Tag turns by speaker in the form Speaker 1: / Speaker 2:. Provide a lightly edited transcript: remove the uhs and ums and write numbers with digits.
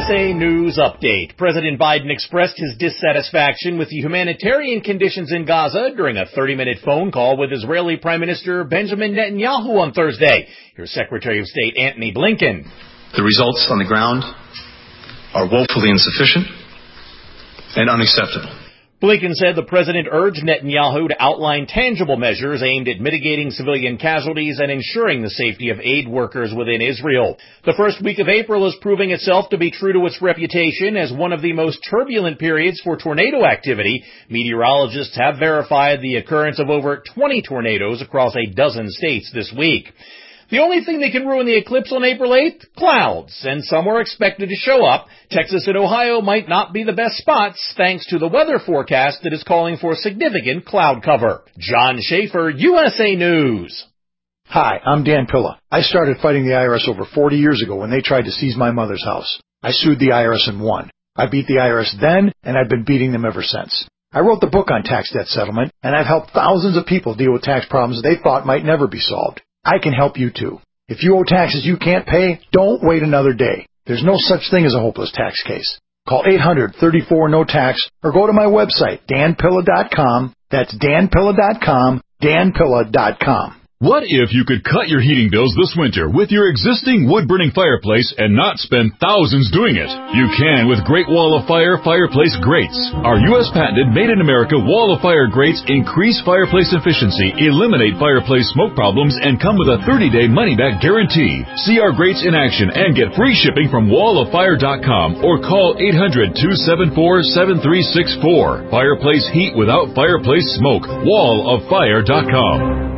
Speaker 1: USA News Update. President Biden expressed his dissatisfaction with the humanitarian conditions in Gaza during a 30-minute phone call with Israeli Prime Minister Benjamin Netanyahu on Thursday. Here's Secretary of State Antony Blinken.
Speaker 2: The results on the ground are woefully insufficient and unacceptable.
Speaker 1: Blinken said the president urged Netanyahu to outline tangible measures aimed at mitigating civilian casualties and ensuring the safety of aid workers within Israel. The first week of April is proving itself to be true to its reputation as one of the most turbulent periods for tornado activity. Meteorologists have verified the occurrence of over 20 tornadoes across a dozen states this week. The only thing that can ruin the eclipse on April 8th? Clouds, and some are expected to show up. Texas and Ohio might not be the best spots, thanks to the weather forecast that is calling for significant cloud cover. John Schaefer, USA News.
Speaker 3: Hi, I'm Dan Pilla. I started fighting the IRS over 40 years ago when they tried to seize my mother's house. I sued the IRS and won. I beat the IRS then, and I've been beating them ever since. I wrote the book on tax debt settlement, and I've helped thousands of people deal with tax problems they thought might never be solved. I can help you too. If you owe taxes you can't pay, don't wait another day. There's no such thing as a hopeless tax case. Call 800-34-NO-TAX or go to my website, danpilla.com. That's danpilla.com, danpilla.com.
Speaker 4: What if you could cut your heating bills this winter with your existing wood-burning fireplace and not spend thousands doing it? You can with Great Wall of Fire fireplace grates. Our U.S. patented made-in-America Wall of Fire grates increase fireplace efficiency, eliminate fireplace smoke problems, and come with a 30-day money-back guarantee. See our grates in action and get free shipping from walloffire.com or call 800-274-7364. Fireplace heat without fireplace smoke. walloffire.com.